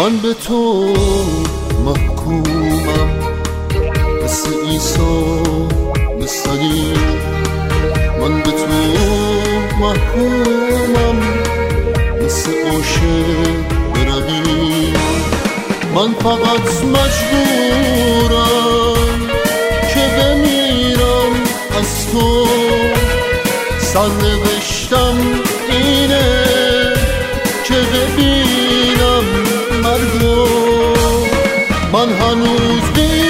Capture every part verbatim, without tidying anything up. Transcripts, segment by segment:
من به تو محکومم، مثل عیسی مثل علی. من به تو محکومم، مثل عاشق بروی. من فقط مجبورم که بمیرم از تو. سرنوشتم اینه که ببینم مرگو. من هنوز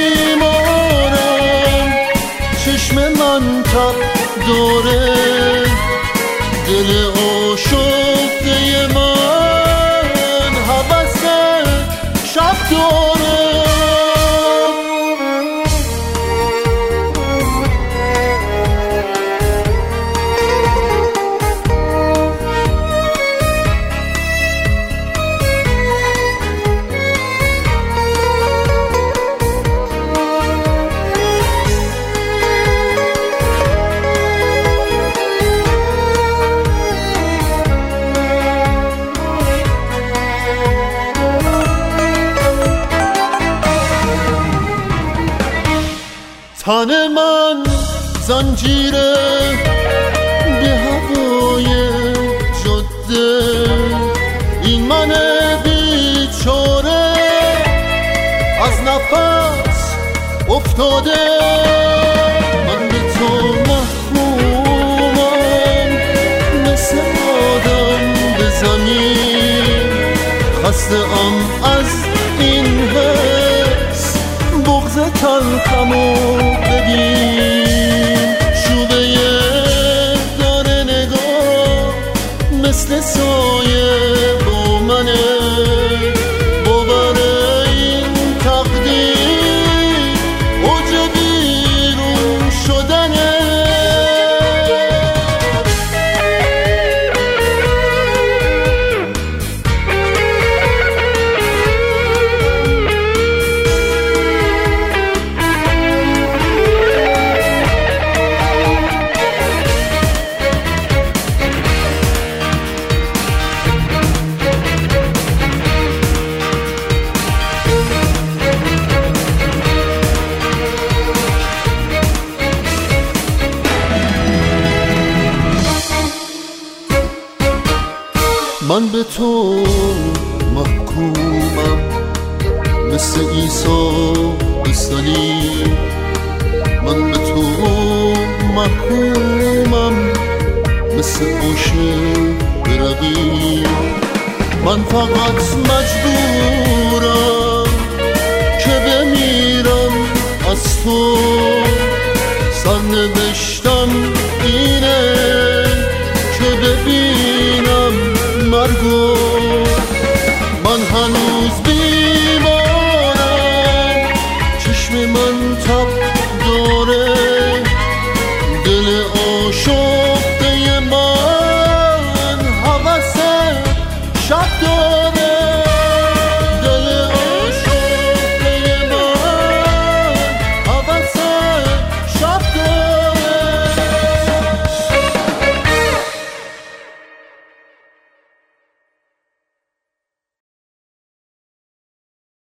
بیمارم، چشم من تب داره، دل آشفته من هوس شب داره. تن من زنجیره به هوای جاده، این من بیچاره از نفس افتاده. من به تو محکومم، مثل آدم به زمین. خسته ام از این حس، بغض تلخمو ببین. شوبه داره نگاه، مثل سایه با منه. باور این تقدیر اوج بیرون شدنه. من به تو محکومم، مثل عیسی مثل علی. من به تو محکومم، مثل عاشق بروی. من فقط مجبورم که بمیرم از تو.